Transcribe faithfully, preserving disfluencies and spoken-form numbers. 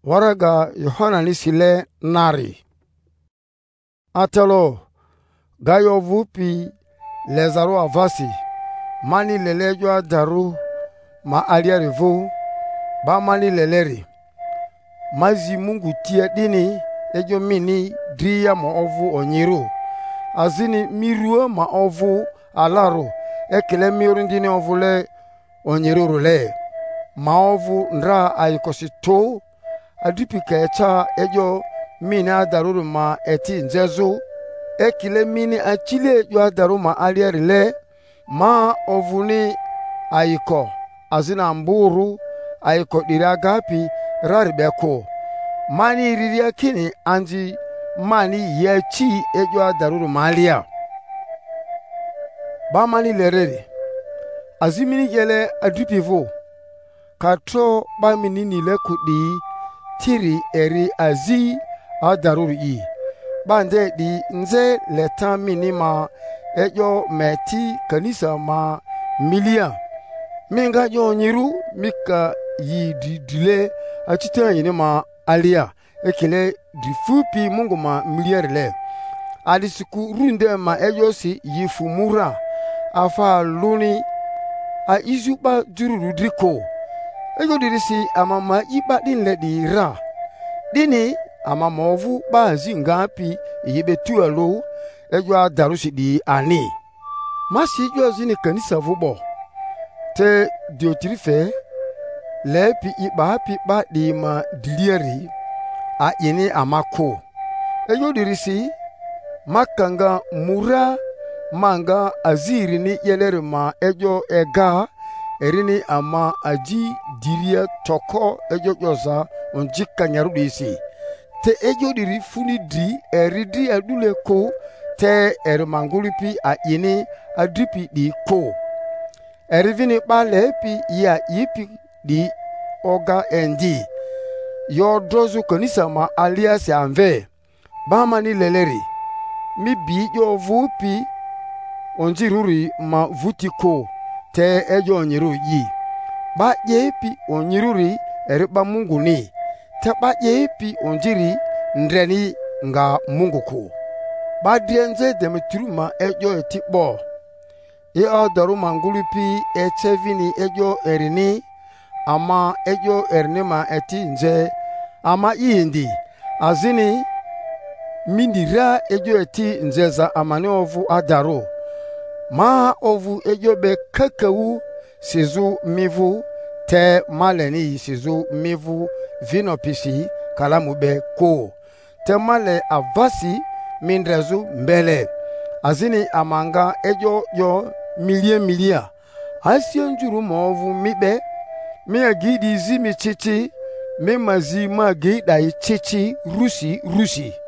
waraga Yohana ni sile nari. Atelo gayo vupi lezaro avasi mani lelejo daru ma aliarivu ba mani leleri mazi Mungu tia dini ejo mini driya ma ovu onyiru azini mirua ma ovu alaro ekele miru ndini ovu le onyiru le ma ovu ndra ayikosito adipi kecha ejo mini adaruru ma eti njezu ekile mini achile jo adaru ma aliari le ma ovuni ayiko azina mburu ayiko diragapi raribeko mani riria kini anji mani yechi ejo adaruru malia ba mani lerere azimini yele adipivo katro ba minini le kudi tiri eri azi adaruru i bande di nze letan minima ejo meti kanisa ma milia minga jo nyiru mika yi di dile achita yini ma alia ekele di fupi Mungu ma miliarele adisiku runde ma ejo si yifumura afa luni a izuba jururu driko ejo dirisi amama iba din le di ra dini amama ovu ba zinga pi yibetu alo ejo adarusi di ani masi jo zini kanisa vubo te diotrife lepi iba pi ba di ma dilieri a ini amako ejo dirisi makanga mura manga aziri ni yeleri ma ejo ega erini ama aji diria toko ejo joza onjika nyarudisi te ejo diri funi di eridi adule ko te ermangulipi a ini adripi di ko erivini balepi ya yipi di oga endi yo drozu kanisa ma alias anve bama ni leleri mi bi yo vupi onjiruri ma vutiko te ejo onyiru yi ba yepi onyiruri eriba Mungu ni te ba yepi onjiri ndreni nga Mungu ko ba dienze demetruma ejo etibo e adaru mangulupi echevini ejo erini ama ejo ernema eti nje ama indi azini mindira ejo eti nzeza amane ovu adaru ma ovu ejo be kakawu sizu mivu te maleni sizu mivu vinopisi kalamu be ko te male avasi mindrezu mbele azini amanga ejo yo milie milia asienjuru movu mibe mi agidi zimi chichi mi mazi ma gida chichi rusi rusi